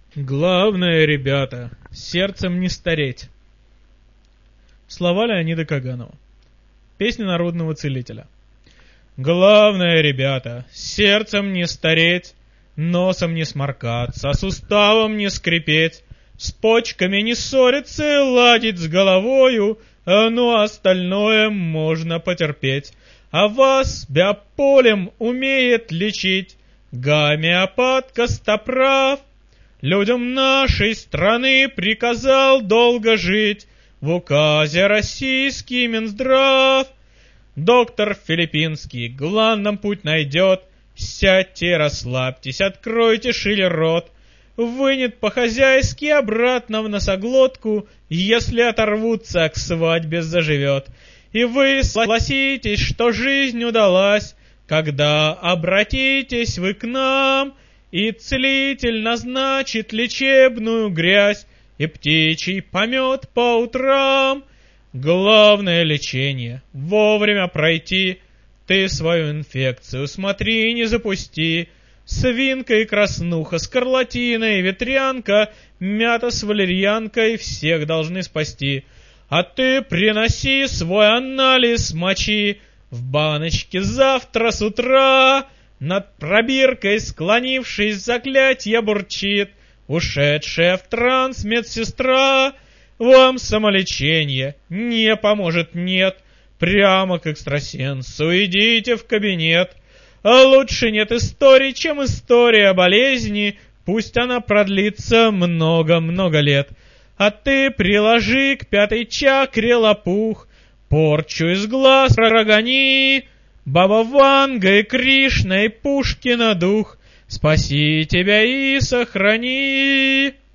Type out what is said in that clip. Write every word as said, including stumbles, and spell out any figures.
Главное, ребята, сердцем не стареть. Слова Леонида Каганова. Песня народного целителя. Главное, ребята, сердцем не стареть, носом не сморкаться, суставом не скрипеть, с почками не ссориться, ладить с головою, ну остальное можно потерпеть. А вас биополем умеет лечить гомеопат Костоправ. Людям нашей страны приказал долго жить в указе российский Минздрав. Доктор Филиппинский глан нам путь найдет. Сядьте, расслабьтесь, откройте шире рот. Вынет по-хозяйски обратно в носоглотку, если оторвутся, к свадьбе заживет. И вы согласитесь, что жизнь удалась, когда обратитесь вы к нам, и целитель назначит лечебную грязь и птичий помет по утрам. Главное лечение — вовремя пройти. Ты свою инфекцию смотри, не запусти. Свинка и краснуха, скарлатина и ветрянка, мята с валерьянкой всех должны спасти. А ты приноси свой анализ мочи в баночке завтра с утра. Над пробиркой, склонившись, заклятье бурчит ушедшая в транс медсестра. Вам самолечение не поможет, нет. Прямо к экстрасенсу идите в кабинет. А лучше нет истории, чем история болезни, пусть она продлится много-много лет. А ты приложи к пятой чакре лопух, порчу из глаз прогони. Баба Ванга и Кришна и Пушкина дух, спаси тебя и сохрани.